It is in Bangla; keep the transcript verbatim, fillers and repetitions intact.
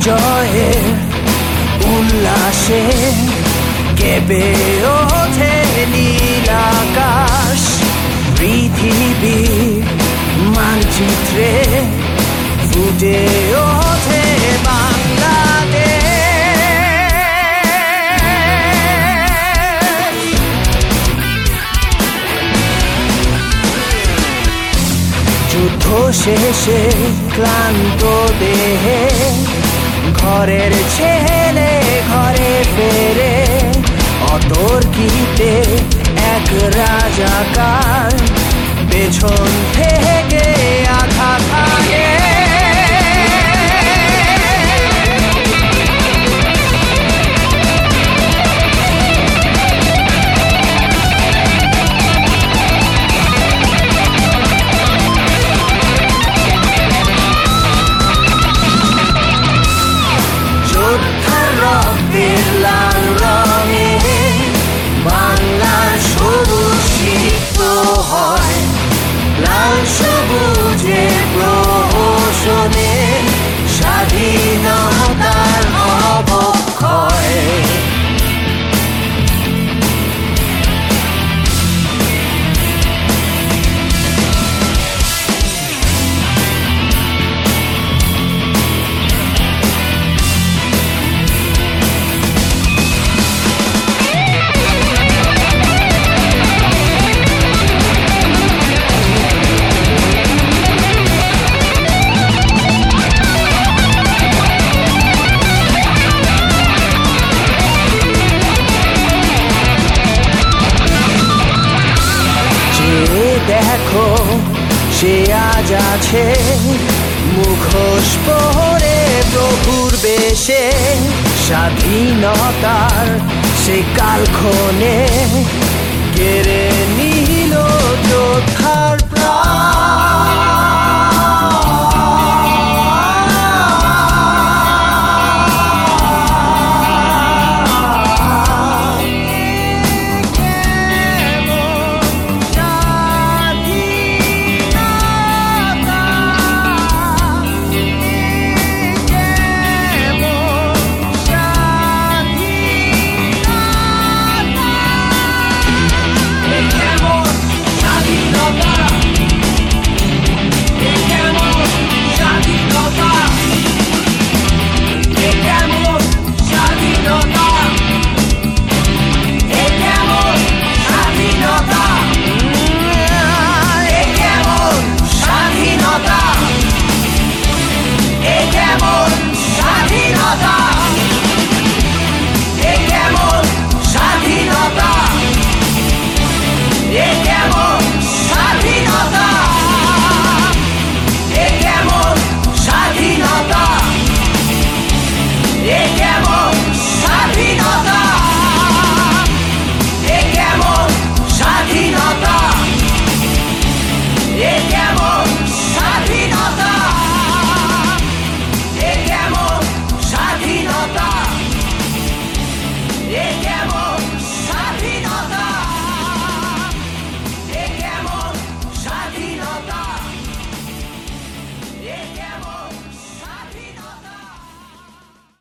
জয়ের উল্লাসে কেঁপে ওঠে নীল আকাশ, পৃথিবীর মানচিত্রে ফুটে ওঠে বাংলাদেশ। যুদ্ধ শেষে ক্লান্ত দেহে ঘরের ছেলে ঘরে ফেরে, অতর্কিতে এক রাজাকার পেছন থেকে আঘাত হানে। যোদ্ধার রক্তের লাল রঙে বাংলার সবুজ সিক্ত হয়, লাল সবুজের প্রহসনে স্বাধীনতার অবক্ষয়। দেখো সে আজ আছে মুখোশ পরে প্রভুর বেশে, স্বাধীনতার সে কালক্ষণে গেড়ে